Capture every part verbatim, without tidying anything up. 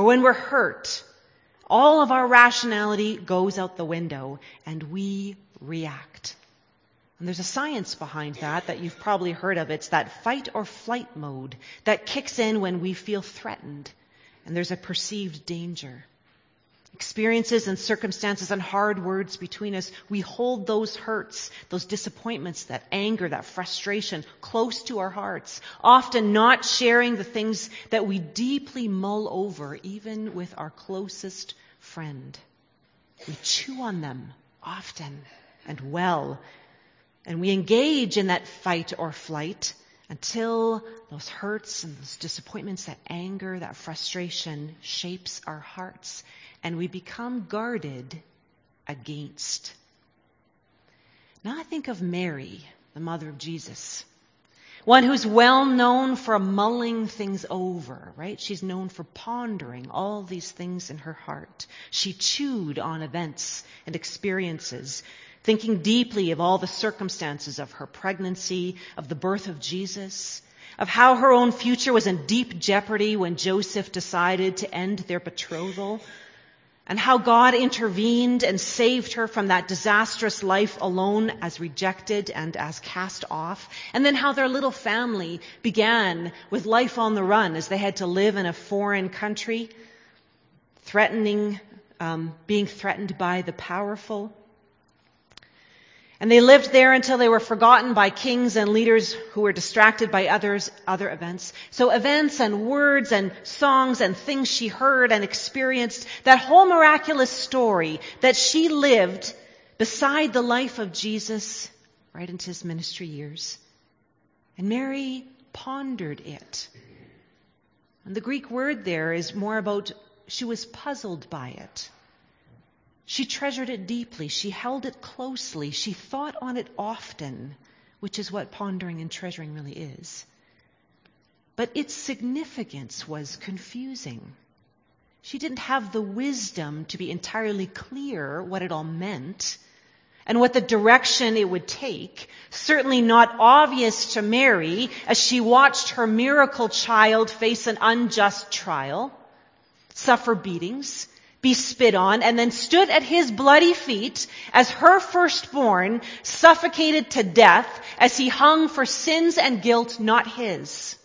when we're hurt, all of our rationality goes out the window and we react. And there's a science behind that that you've probably heard of. It's that fight or flight mode that kicks in when we feel threatened and there's a perceived danger. Experiences and circumstances and hard words between us, we hold those hurts, those disappointments, that anger, that frustration close to our hearts, often not sharing the things that we deeply mull over, even with our closest friend. We chew on them often and well, and we engage in that fight or flight until those hurts and those disappointments, that anger, that frustration shapes our hearts. And we become guarded against. Now I think of Mary, the mother of Jesus. One who's well known for mulling things over, right? She's known for pondering all these things in her heart. She chewed on events and experiences, thinking deeply of all the circumstances of her pregnancy, of the birth of Jesus, of how her own future was in deep jeopardy when Joseph decided to end their betrothal, and how God intervened and saved her from that disastrous life alone as rejected and as cast off. And then how their little family began with life on the run as they had to live in a foreign country, threatening, um, being threatened by the powerful. And they lived there until they were forgotten by kings and leaders who were distracted by others, other events. So events and words and songs and things she heard and experienced, that whole miraculous story that she lived beside the life of Jesus right into his ministry years. And Mary pondered it. And the Greek word there is more about she was puzzled by it. She treasured it deeply. She held it closely. She thought on it often, which is what pondering and treasuring really is. But its significance was confusing. She didn't have the wisdom to be entirely clear what it all meant and what the direction it would take. Certainly not obvious to Mary as she watched her miracle child face an unjust trial, suffer beatings, be spit on, and then stood at his bloody feet as her firstborn suffocated to death as he hung for sins and guilt not his.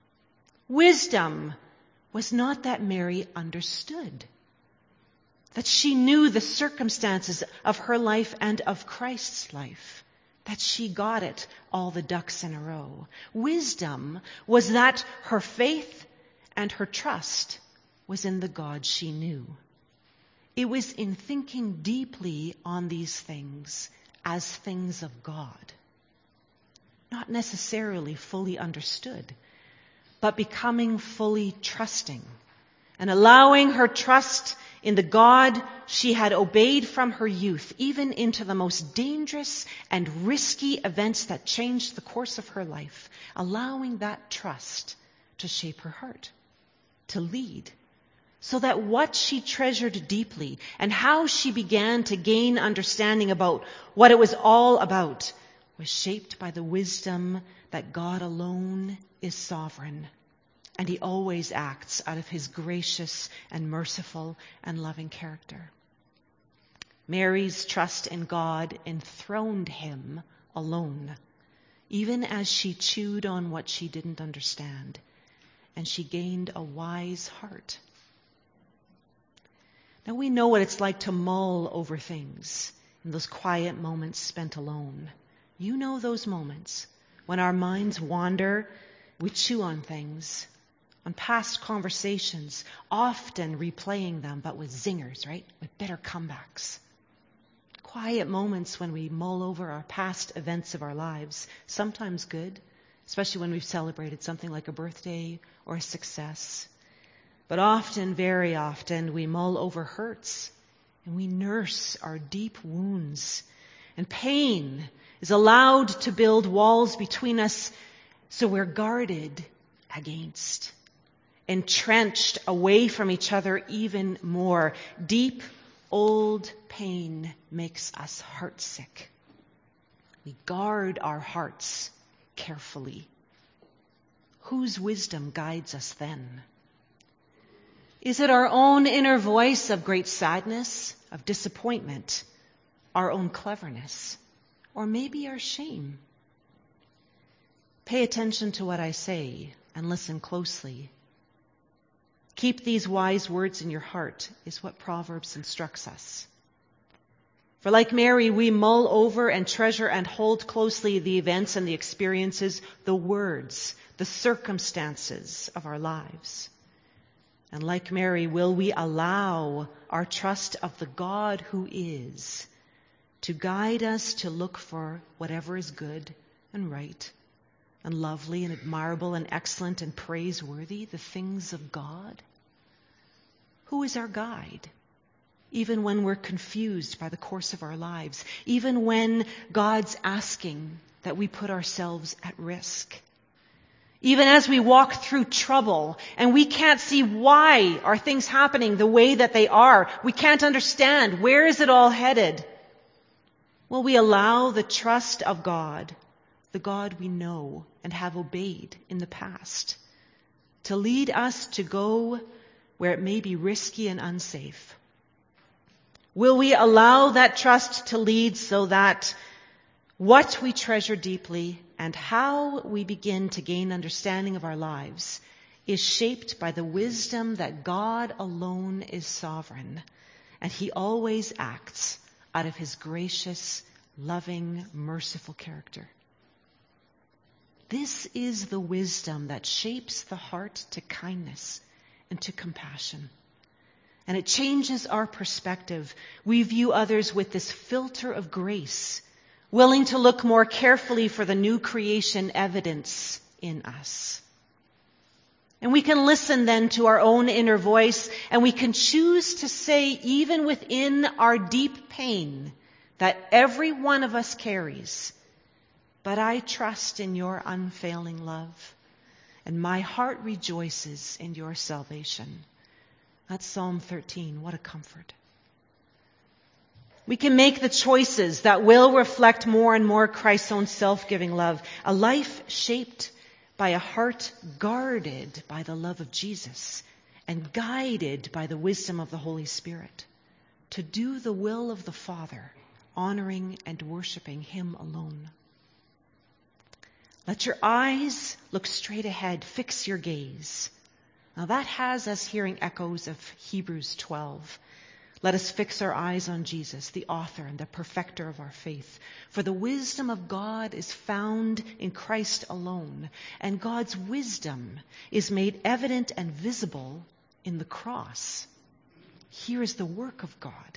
Wisdom was not that Mary understood, that she knew the circumstances of her life and of Christ's life, that she got it all the ducks in a row. Wisdom was that her faith and her trust was in the God she knew. It was in thinking deeply on these things as things of God, not necessarily fully understood, but becoming fully trusting and allowing her trust in the God she had obeyed from her youth, even into the most dangerous and risky events that changed the course of her life, allowing that trust to shape her heart, to lead, so that what she treasured deeply and how she began to gain understanding about what it was all about was shaped by the wisdom that God alone is sovereign, and he always acts out of his gracious and merciful and loving character. Mary's trust in God enthroned him alone, even as she chewed on what she didn't understand, and she gained a wise heart. Now we know what it's like to mull over things in those quiet moments spent alone. You know those moments when our minds wander, we chew on things, on past conversations, often replaying them, but with zingers, right? With bitter comebacks. Quiet moments when we mull over our past events of our lives, sometimes good, especially when we've celebrated something like a birthday or a success. But often, very often, we mull over hurts and we nurse our deep wounds. And pain is allowed to build walls between us, so we're guarded against, entrenched away from each other even more. Deep, old pain makes us heartsick. We guard our hearts carefully. Whose wisdom guides us then? Is it our own inner voice of great sadness, of disappointment, our own cleverness, or maybe our shame? Pay attention to what I say and listen closely. Keep these wise words in your heart is what Proverbs instructs us. For like Mary, we mull over and treasure and hold closely the events and the experiences, the words, the circumstances of our lives. And like Mary, will we allow our trust of the God who is to guide us to look for whatever is good and right and lovely and admirable and excellent and praiseworthy, the things of God? Who is our guide? Even when we're confused by the course of our lives, even when God's asking that we put ourselves at risk, even as we walk through trouble and we can't see why are things happening the way that they are, we can't understand where is it all headed. Will we allow the trust of God, the God we know and have obeyed in the past, to lead us to go where it may be risky and unsafe? Will we allow that trust to lead so that what we treasure deeply and how we begin to gain understanding of our lives is shaped by the wisdom that God alone is sovereign, and He always acts out of His gracious, loving, merciful character? This is the wisdom that shapes the heart to kindness and to compassion. And it changes our perspective. We view others with this filter of grace, willing to look more carefully for the new creation evidence in us. And we can listen then to our own inner voice, and we can choose to say, even within our deep pain that every one of us carries, but I trust in your unfailing love, and my heart rejoices in your salvation. That's Psalm thirteen. What a comfort. We can make the choices that will reflect more and more Christ's own self-giving love. A life shaped by a heart guarded by the love of Jesus and guided by the wisdom of the Holy Spirit to do the will of the Father, honoring and worshiping Him alone. Let your eyes look straight ahead. Fix your gaze. Now that has us hearing echoes of Hebrews twelve. Let us fix our eyes on Jesus, the author and the perfecter of our faith. For the wisdom of God is found in Christ alone, and God's wisdom is made evident and visible in the cross. Here is the work of God.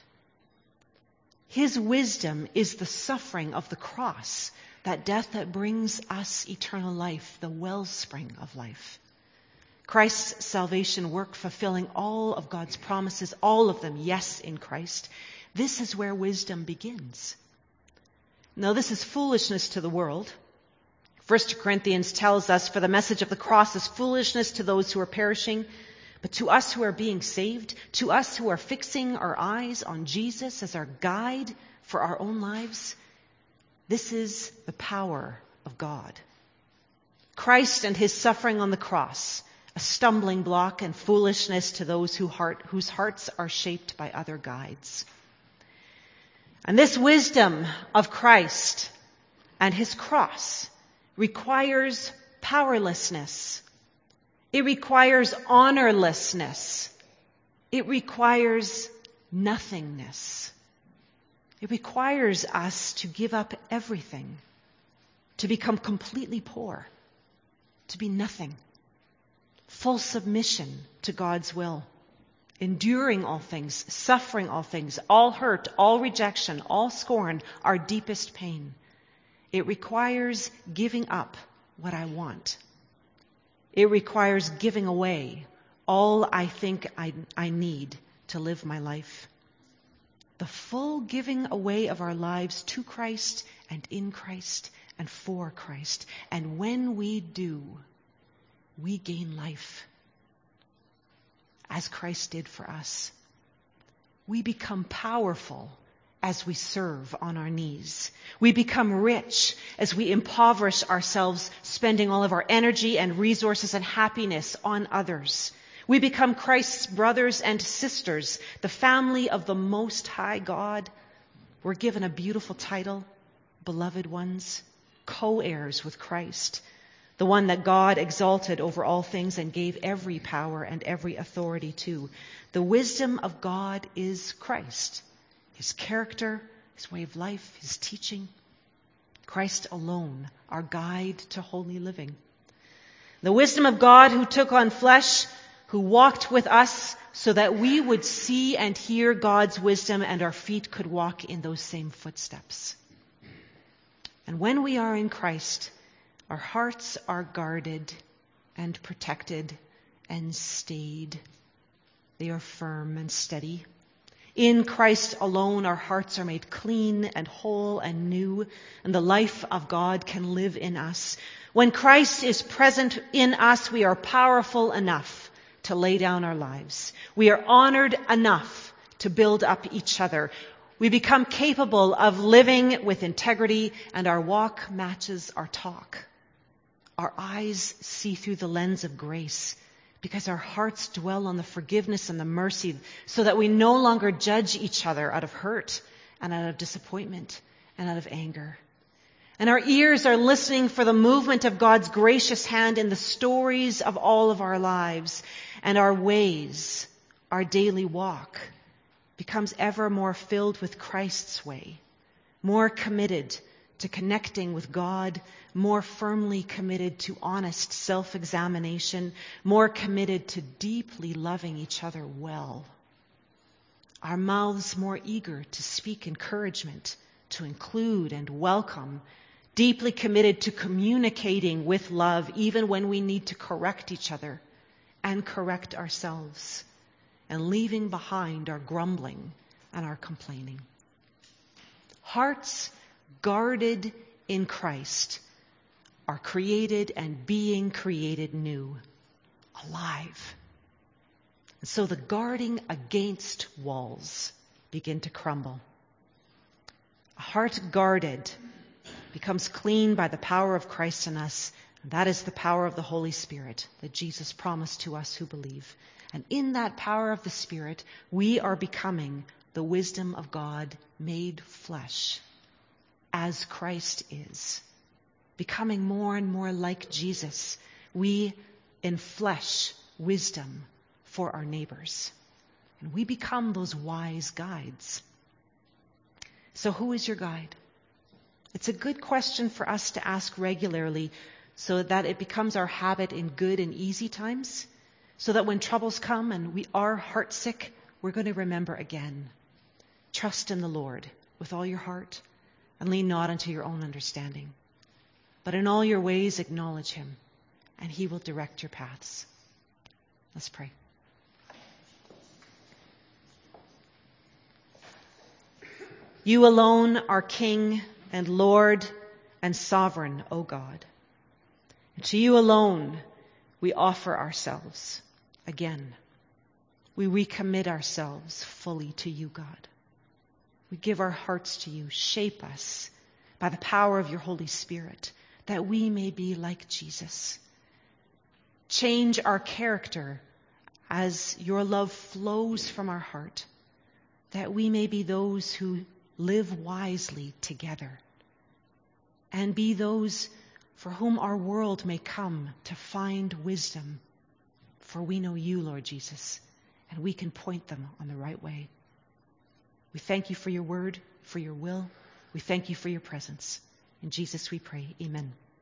His wisdom is the suffering of the cross, that death that brings us eternal life, the wellspring of life. Christ's salvation work fulfilling all of God's promises, all of them, yes, in Christ. This is where wisdom begins. Now, this is foolishness to the world. First Corinthians tells us, for the message of the cross is foolishness to those who are perishing, but to us who are being saved, to us who are fixing our eyes on Jesus as our guide for our own lives, this is the power of God. Christ and His suffering on the cross, a stumbling block and foolishness to those who heart, whose hearts are shaped by other guides. And this wisdom of Christ and His cross requires powerlessness. It requires honorlessness. It requires nothingness. It requires us to give up everything, to become completely poor, to be nothing. Full submission to God's will, enduring all things, suffering all things, all hurt, all rejection, all scorn, our deepest pain. It requires giving up what I want. It requires giving away all I think I, I need to live my life. The full giving away of our lives to Christ and in Christ and for Christ. And when we do, we gain life, as Christ did for us. We become powerful as we serve on our knees. We become rich as we impoverish ourselves, spending all of our energy and resources and happiness on others. We become Christ's brothers and sisters, the family of the Most High God. We're given a beautiful title, beloved ones, co-heirs with Christ, the one that God exalted over all things and gave every power and every authority to. The wisdom of God is Christ, his character, his way of life, his teaching. Christ alone, our guide to holy living. The wisdom of God who took on flesh, who walked with us so that we would see and hear God's wisdom and our feet could walk in those same footsteps. And when we are in Christ, our hearts are guarded and protected and stayed. They are firm and steady. In Christ alone, our hearts are made clean and whole and new, and the life of God can live in us. When Christ is present in us, we are powerful enough to lay down our lives. We are honored enough to build up each other. We become capable of living with integrity, and our walk matches our talk. Our eyes see through the lens of grace because our hearts dwell on the forgiveness and the mercy so that we no longer judge each other out of hurt and out of disappointment and out of anger. And our ears are listening for the movement of God's gracious hand in the stories of all of our lives. And our ways, our daily walk, becomes ever more filled with Christ's way, more committed to connecting with God, more firmly committed to honest self-examination, more committed to deeply loving each other well. Our mouths more eager to speak encouragement, to include and welcome, deeply committed to communicating with love even when we need to correct each other and correct ourselves, and leaving behind our grumbling and our complaining. Hearts guarded in Christ are created and being created new, alive. And so the guarding against walls begin to crumble. A heart guarded becomes clean by the power of Christ in us, and that is the power of the Holy Spirit that Jesus promised to us who believe. And in that power of the Spirit, we are becoming the wisdom of God made flesh, as Christ is. Becoming more and more like Jesus, we enflesh wisdom for our neighbors. And we become those wise guides. So who is your guide? It's a good question for us to ask regularly so that it becomes our habit in good and easy times, so that when troubles come and we are heartsick, we're going to remember again. Trust in the Lord with all your heart and lean not unto your own understanding. But in all your ways acknowledge him, and he will direct your paths. Let's pray. You alone are King and Lord and Sovereign, O God. And to you alone we offer ourselves again. We recommit ourselves fully to you, God. We give our hearts to you. Shape us by the power of your Holy Spirit, that we may be like Jesus. Change our character as your love flows from our heart, that we may be those who live wisely together and be those for whom our world may come to find wisdom. For we know you, Lord Jesus, and we can point them on the right way. We thank you for your word, for your will. We thank you for your presence. In Jesus we pray. Amen.